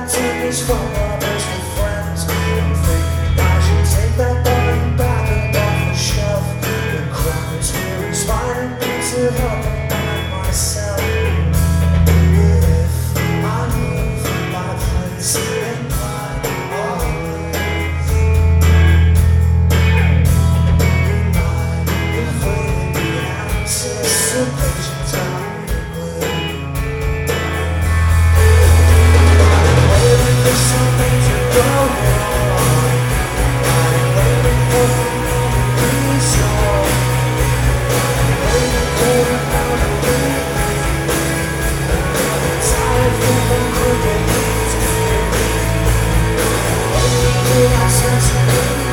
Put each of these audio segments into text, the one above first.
tickets from my best of friends. I'm thinking I should take that button back and off the shelf. The crowd is really inspiring me to help remind myself. If I move my place in my always remind avoiding the anticipation time. Something to go on. I'm waiting for peace. Waiting for another week. Tired from the crooked needs to feel. Waiting for my sense of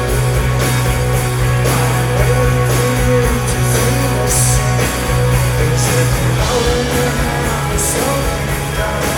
waiting for you to feel the same. Is it holding your hand or slowing down?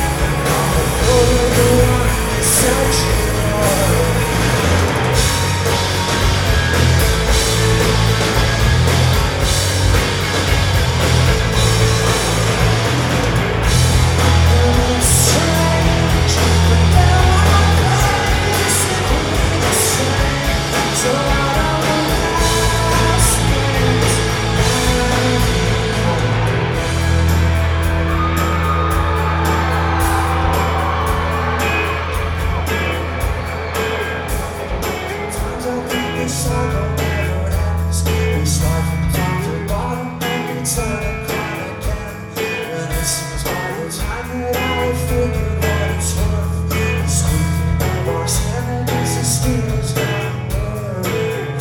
The cycle never ends. We start from top to bottom and we turn and climb again. And it seems by the time that I figured what it's worth, the squeaking of our sanity steals down nerve.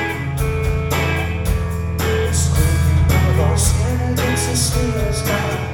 The squeaking of our sanity steals down nerve.